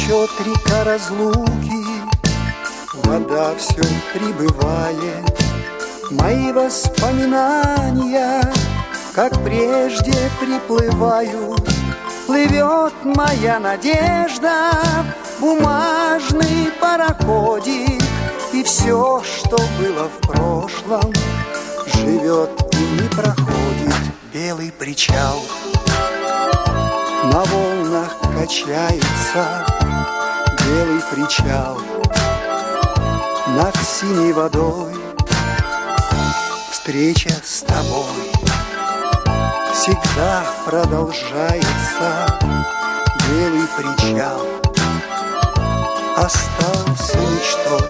Течет река разлуки, вода все прибывает. Мои воспоминания, как прежде, приплывают. Плывет моя надежда, бумажный пароходик, и все, что было в прошлом, живет и не проходит. Белый причал на волнах качается, белый причал над синей водой. Встреча с тобой всегда продолжается. Белый причал остался мечтой.